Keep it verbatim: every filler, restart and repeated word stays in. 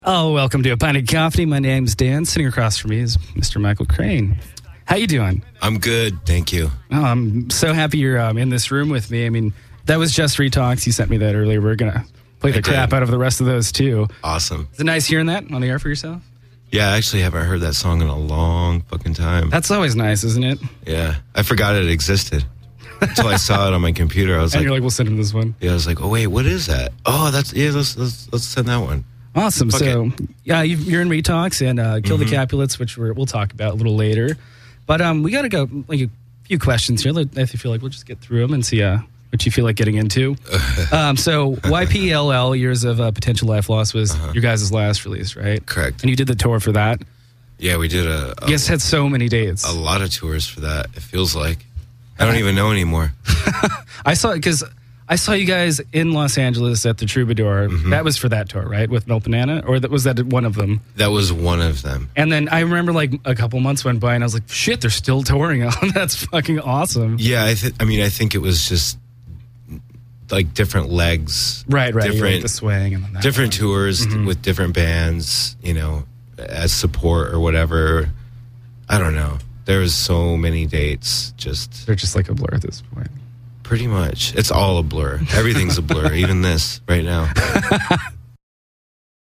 Oh, welcome to A Pint of Coffee. My name's Dan. Sitting across from me is Mister Michael Crane. How you doing? I'm good, thank you. Oh, I'm so happy you're um, in this room with me. I mean, that was just Retalks. You sent me that earlier. We're going to play the I crap did. out of the rest of those, too. Awesome. Is it nice hearing that on the air for yourself? Yeah, I actually haven't heard that song in a long fucking time. That's always nice, isn't it? Yeah, I forgot it existed. Until I saw it on my computer. I was and like, you're like, we'll send him this one. Yeah, I was like, oh, wait, what is that? Oh, that's, yeah, let's, let's, let's send that one. Awesome. Fuck so, it. yeah, you- you're in Retalks and uh, Kill Mhm. the Capulets, which we're, we'll talk about a little later. But um, we got to go, like, a few questions here. I feel like we'll just get through them and see uh, what you feel like getting into. um, so, Y P L L, Years of uh, Potential Life Loss, was Uh-huh. your guys' last release, right? Correct. And you did the tour for that. Yeah, we did a, a, You guys had so many dates. a lot of tours for that, it feels like. I don't even know anymore. I saw, because I saw you guys in Los Angeles at the Troubadour. Mhm. That was for that tour, right? With Milk Banana? Or that, was that one of them? That was one of them. And then I remember like a couple months went by and I was like, shit, they're still touring on. That's fucking awesome. Yeah, I, th- I mean, I think it was just like different legs. Right, right. Different, Like the swing and then that different one. tours Mhm. with different bands, you know, as support or whatever. I don't know. There was so many dates, just They're just like a blur at this point. pretty much. It's all a blur. Everything's a blur, even this right now.